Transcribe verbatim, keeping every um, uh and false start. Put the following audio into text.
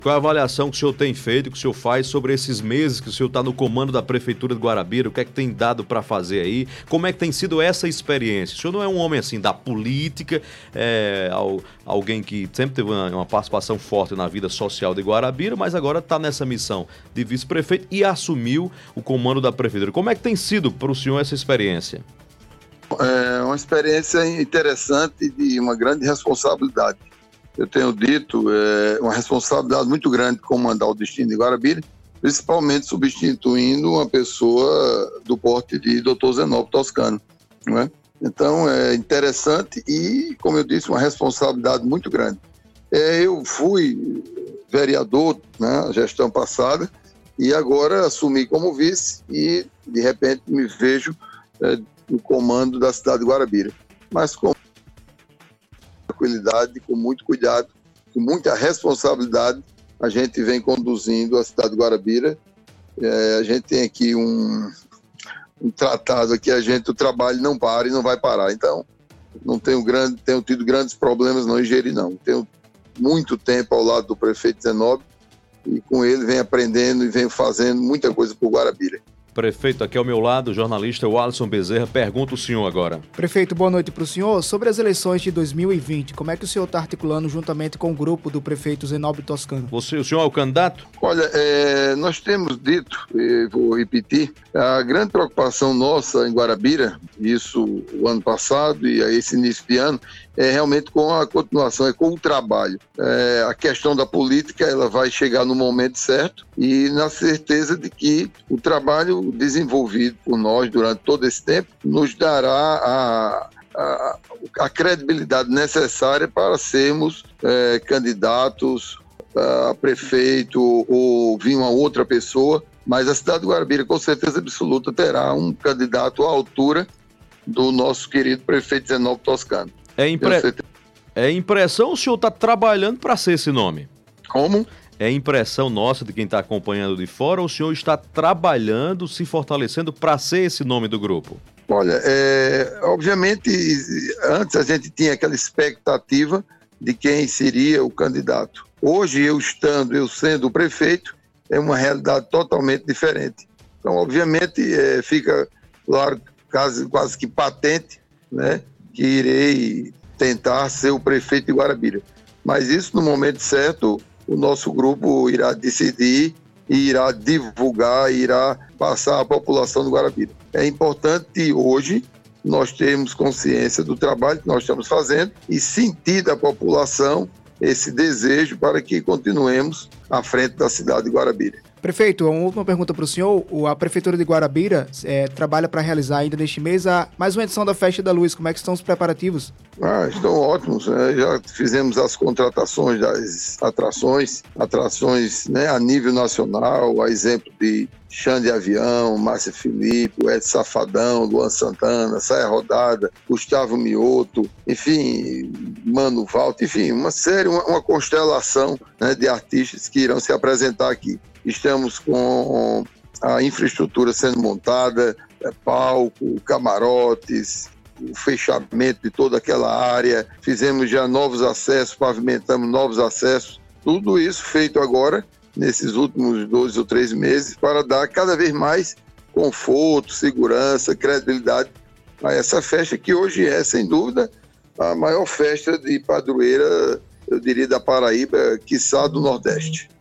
Qual a avaliação que o senhor tem feito, que o senhor faz sobre esses meses que o senhor está no comando da Prefeitura de Guarabira? O que é que tem dado para fazer aí? Como é que tem sido essa experiência? O senhor não é um homem assim da política, é, alguém que sempre teve uma, uma participação forte na vida social de Guarabira, mas agora está nessa missão de vice-prefeito e assumiu o comando da Prefeitura. Como é que tem sido para o senhor essa experiência? É uma experiência interessante e de uma grande responsabilidade. Eu tenho dito, é uma responsabilidade muito grande comandar o destino de Guarabira, principalmente substituindo uma pessoa do porte de doutor Zenóbio Toscano, não é? Então é interessante e, como eu disse, uma responsabilidade muito grande. É, eu fui vereador na, né, gestão passada e agora assumi como vice e de repente me vejo é, no comando da cidade de Guarabira, mas com tranquilidade, com muito cuidado, com muita responsabilidade, a gente vem conduzindo a cidade de Guarabira. É, a gente tem aqui um, um tratado aqui, a gente, o trabalho não para e não vai parar. Então, não tenho, grande, tenho tido grandes problemas não em gerir, não. Tenho muito tempo ao lado do prefeito Zenóbio e com ele venho aprendendo e venho fazendo muita coisa por Guarabira. Prefeito, aqui ao meu lado, o jornalista Alisson Bezerra, pergunta o senhor agora. Prefeito, boa noite para o senhor. Sobre as eleições de dois mil e vinte, como é que o senhor está articulando juntamente com o grupo do prefeito Zenóbio Toscano? Você, o senhor é o candidato? Olha, é, nós temos dito, e vou repetir, a grande preocupação nossa em Guarabira, isso o ano passado e esse início de ano, é realmente com a continuação, é com o trabalho. É, a questão da política, ela vai chegar no momento certo e na certeza de que o trabalho desenvolvido por nós durante todo esse tempo nos dará a, a, a credibilidade necessária para sermos é, candidatos a prefeito ou vir uma outra pessoa, mas a cidade de Guarabira com certeza absoluta terá um candidato à altura do nosso querido prefeito Zenóbio Toscano. É, impre... é impressão, o senhor está trabalhando para ser esse nome? Como? É impressão nossa de quem está acompanhando de fora ou o senhor está trabalhando, se fortalecendo para ser esse nome do grupo? Olha, é, obviamente, antes a gente tinha aquela expectativa de quem seria o candidato. Hoje, eu estando, eu sendo o prefeito, é uma realidade totalmente diferente. Então, obviamente, é, fica, claro, quase, quase que patente, né, que irei tentar ser o prefeito de Guarabira. Mas isso, no momento certo, o nosso grupo irá decidir e irá divulgar, irá passar à população de Guarabira. É importante hoje nós termos consciência do trabalho que nós estamos fazendo e sentir da população esse desejo para que continuemos à frente da cidade de Guarabira. Prefeito, uma última pergunta para o senhor. A Prefeitura de Guarabira é, trabalha para realizar ainda neste mês a mais uma edição da Festa da Luz. Como é que estão os preparativos? Ah, estão ótimos, né? Já fizemos as contratações das atrações, atrações, né, a nível nacional, a exemplo de Xande Avião, Márcia Filipe, Ed Safadão, Luan Santana, Saia Rodada, Gustavo Mioto, enfim, Mano Valto, enfim, uma série, uma, uma constelação, né, de artistas que irão se apresentar aqui. Estamos com a infraestrutura sendo montada, é, palco, camarotes, o fechamento de toda aquela área, fizemos já novos acessos, pavimentamos novos acessos, tudo isso feito agora, nesses últimos dois ou três meses, para dar cada vez mais conforto, segurança, credibilidade a essa festa que hoje é, sem dúvida, a maior festa de padroeira, eu diria, da Paraíba, quiçá do Nordeste.